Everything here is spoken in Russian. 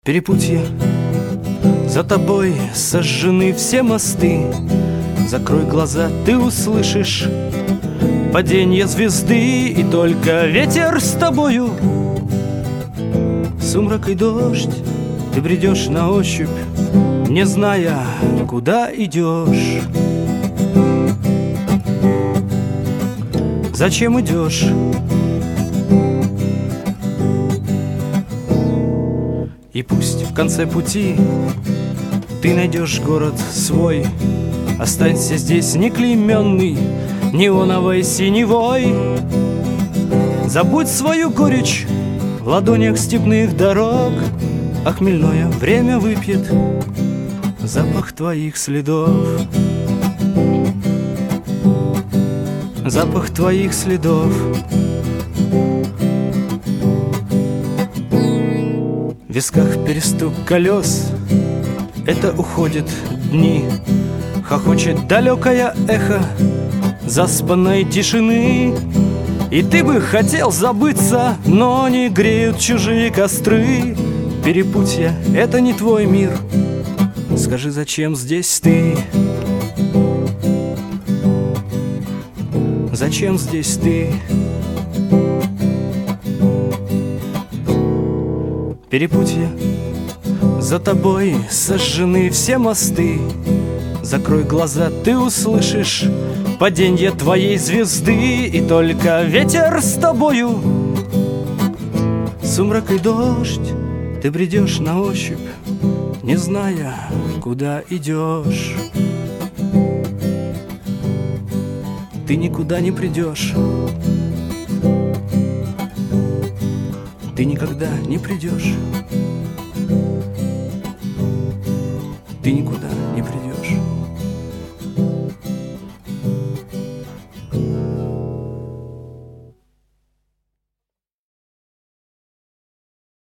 Перепутье, за тобой сожжены все мосты. Закрой глаза, ты услышишь падение звезды, и только ветер с тобою. Сумрак и дождь, ты бредешь на ощупь, не зная, куда идешь. Зачем идешь? И пусть в конце пути ты найдешь город свой, останься здесь неклейменный неоновой синевой. Забудь свою горечь в ладонях степных дорог, а хмельное время выпьет запах твоих следов. Запах твоих следов. В висках перестук колес, это уходят дни. Хохочет далекое эхо заспанной тишины. И ты бы хотел забыться, но не греют чужие костры. Перепутье — это не твой мир. Скажи, зачем здесь ты? Зачем здесь ты? Перепутье, за тобой сожжены все мосты. Закрой глаза, ты услышишь паденье твоей звезды, и только ветер с тобою. Сумрак и дождь, ты бредешь на ощупь, не зная, куда идешь. Ты никуда не придешь. Ты никогда не придешь. Ты никуда не придешь.